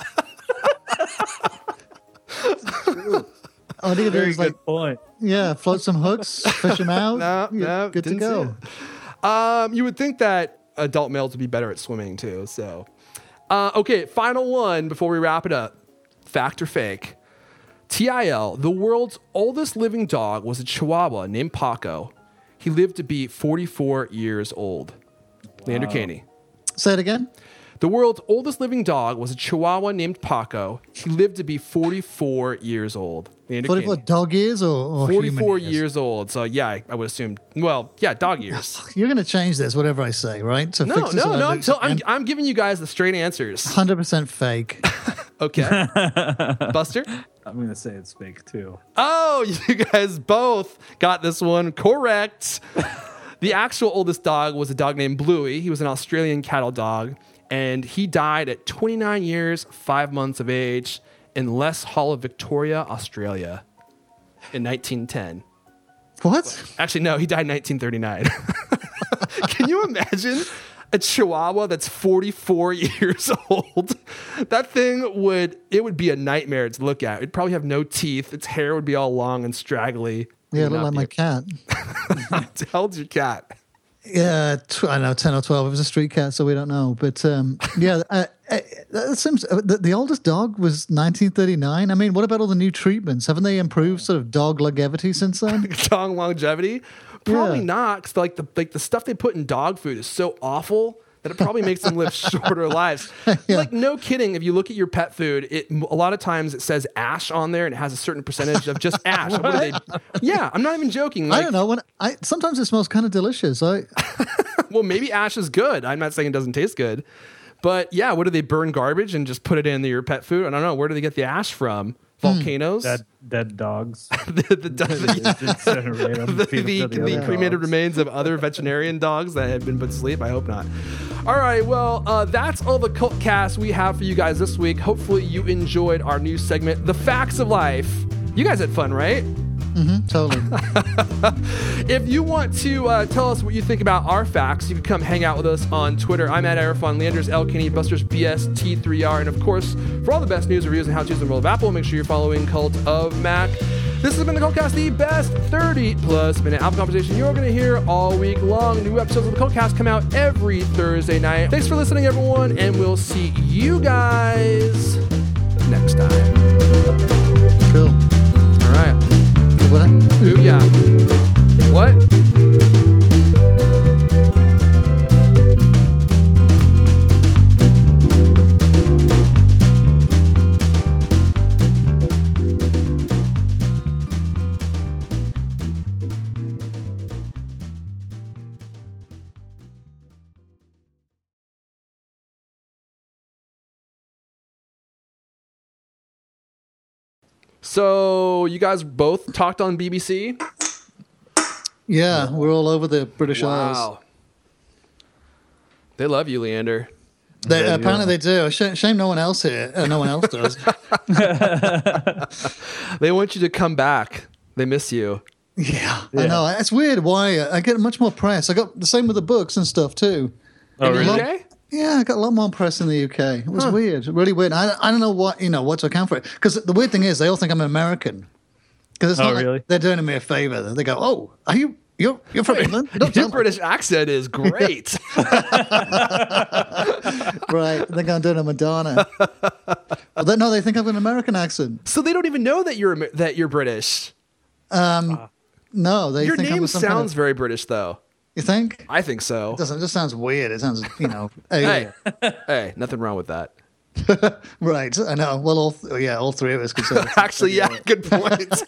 All you do Very is good like, point. yeah, float some hooks, fish them out. No, You're no, good to didn't go. see it. You would think that adult males would be better at swimming too. So, okay, final one before we wrap it up. Fact or fake? TIL, the world's oldest living dog was a Chihuahua named Paco. He lived to be 44 years old. Leander Caney. Say it again. The world's oldest living dog was a Chihuahua named Paco. He lived to be 44 years old. Leander 44 Caney. dog years or 44 human years old. So yeah, I would assume. Well, yeah, dog years. You're going to change this, whatever I say, right? So No. I'm giving you guys the straight answers. 100% fake. Okay, Buster. I'm going to say it's fake too. Oh, you guys both got this one correct. The actual oldest dog was a dog named Bluey. He was an Australian cattle dog, and he died at 29 years, 5 months of age in Les Hall of Victoria, Australia in 1910. What? Actually, no, he died in 1939. Can you imagine a Chihuahua that's 44 years old? That thing would be a nightmare to look at. It'd probably have no teeth. Its hair would be all long and straggly. Yeah, It would look not like be my cat. How old's your cat? Yeah, I don't know, 10 or 12. It was a street cat, so we don't know. But yeah, that seems the oldest dog was 1939. I mean, what about all the new treatments? Haven't they improved sort of dog longevity since then? Dog longevity? Probably Yeah. not. 'Cause the stuff they put in dog food is so awful that it probably makes them live shorter lives. Yeah. Like, no kidding. If you look at your pet food, a lot of times it says ash on there and it has a certain percentage of just ash. What do they? Yeah, I'm not even joking. I Like, don't know. Sometimes it smells kind of delicious. well, maybe ash is good. I'm not saying it doesn't taste good. But yeah, what do they burn garbage and just put it in your pet food? I don't know. Where do they get the ash from? Volcanoes? Dead dogs. the cremated remains of other veterinarian dogs that have been put to sleep? I hope not. All right, well, that's all the cult cast we have for you guys this week. Hopefully you enjoyed our new segment, The Facts of Life. You guys had fun, right? Totally. If you want to tell us what you think about our facts, you can come hang out with us on Twitter. I'm at Aerofon, Leander's L. Kenny, Buster's BST3R. And of course, for all the best news, reviews, and how-tos in the world of Apple, make sure you're following Cult of Mac. This has been the Cultcast, the best 30-plus minute Apple conversation you're going to hear all week long. New episodes of the Cultcast come out every Thursday night. Thanks for listening, everyone, and we'll see you guys next time. Cool. All right. What? Booyah. What? So you guys both talked on BBC? Yeah, we're all over the British Isles. Wow. They love you, Leander. Apparently they do. Shame no one else here. No one else does. They want you to come back. They miss you. Yeah, I know. It's weird why I get much more press. I got the same with the books and stuff too. Oh, really? Okay? Yeah, I got a lot more press in the UK. It was weird, really weird. I don't know what to account for it. Because the weird thing is, they all think I'm American. Because it's not like really? they're doing me a favor. They go, "Oh, are you? You're from England? You don't Your sound British accent is great. right." They're going to do a Madonna. Well, they think I have an American accent. So they don't even know that you're British. No, they Your think I'm name some kind sounds of, very British, though. You think? I think so. It doesn't. It just sounds weird. It sounds, Hey, hey, nothing wrong with that. Right. I know. Well, all three of us could say. Actually, yeah, good point.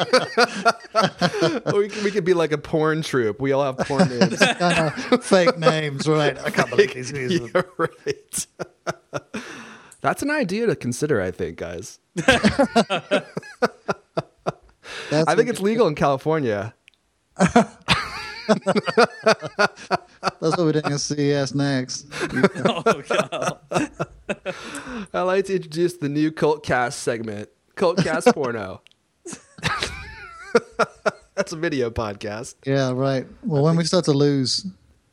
we could be like a porn troupe. We all have porn names. I know. Fake names, right? I can't believe these guys. You're right. That's an idea to consider, I think, guys. I think it's legal in California. That's what we're doing at CES next. Oh, God. I'd like to introduce the new Cultcast segment, Cultcast Porno. That's a video podcast. Yeah, right. Well, when we start to lose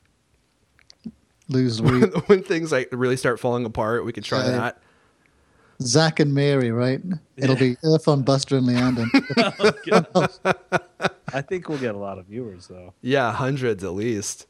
When things like really start falling apart, we could try that. Zach and Mary, right? It'll be Earth on Buster and Leander. I think we'll get a lot of viewers, though. Yeah, hundreds at least.